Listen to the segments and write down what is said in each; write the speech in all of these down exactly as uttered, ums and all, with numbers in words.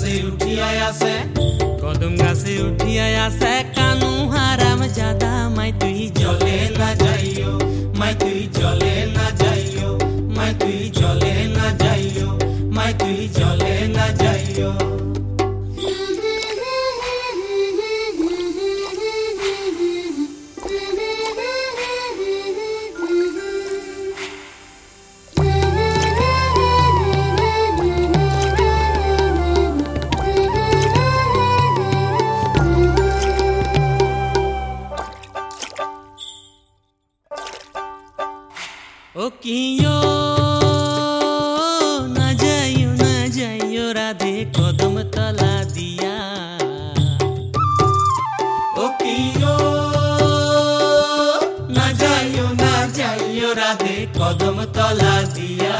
গাছে উঠিয়া আছে কদম গাছে উঠিয়া আছে কানু হারাম জাদা মাই তুই জলে না যাইও মাই তুই জলে না যাইও মাই তুই জলে না যাইও মাই তুই জলে না যাইও ओ कियो ना जाइयो ना जाइयो राधे कदम तला दिया ओ कियो ना जाइयो ना जाइयो राधे कदम तला दिया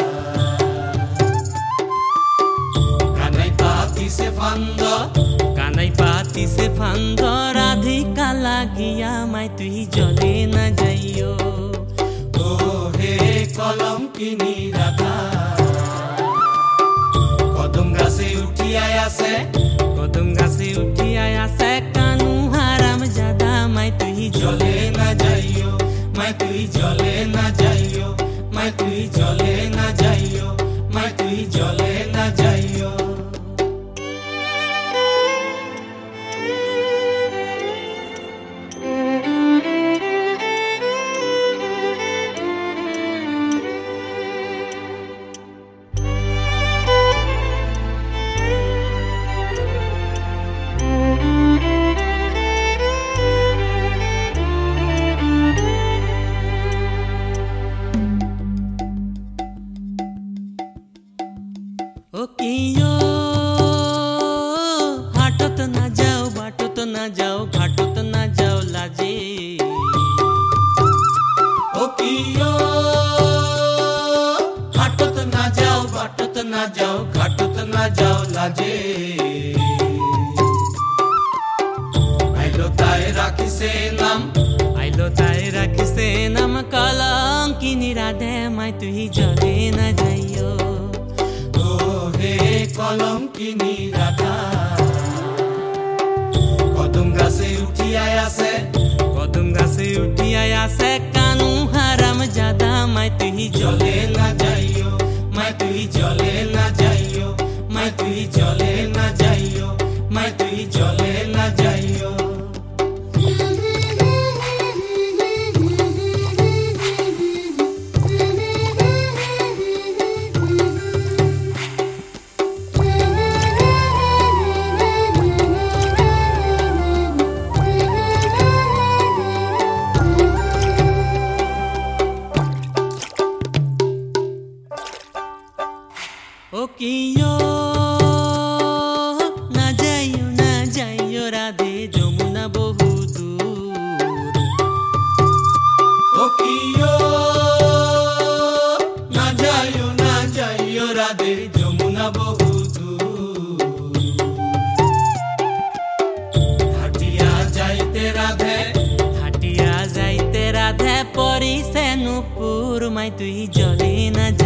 कानाई पाती से फंद कानाई पाती से फंद राधिका लागिया माई तुई जले ना जाइयो कलम किनी राधा कदम गाছে উঠিয়া আছে कदम गाছে উঠিয়া আছে কানু হারাম জাদা মাই তুই জলে না যাইও মাই তুই জলে না যাইও মাই তুই জলে না যাইও মাই তুই জলে না যাইও ओ कियो हाटत ना जाओ बाटत ना जाओ घाटत ना जाओ लाजे ओ कियो हाटत ना जाओ बाटत ना जाओ घाटत ना जाओ लाजे आइलो ताए राखिसे नाम आइलो ताए राखिसे नाम कलंकिनी राधे माई तुई जले ना जाइयो कलम किनी राधा कदम गाছে উঠিয়া আছে कदम गाছে উঠিয়া আছে কানু হারাম জাদা মাই তুই জলে না যাইও মাই তুই জলে না যাইও মাই তুই জলে না যাইও মাই তুই জলে না যাইও ओ कियो ना जाइयो ना जाइयो राधे যমুনা বহু দূর ओ कियो ना जाइयो ना जाइयो राधे যমুনা বহু দূর হাটিয়া যাইতে রাধে হাটিয়া যাইতে রাধে পরিছে নুপুর মাই তুই জলে না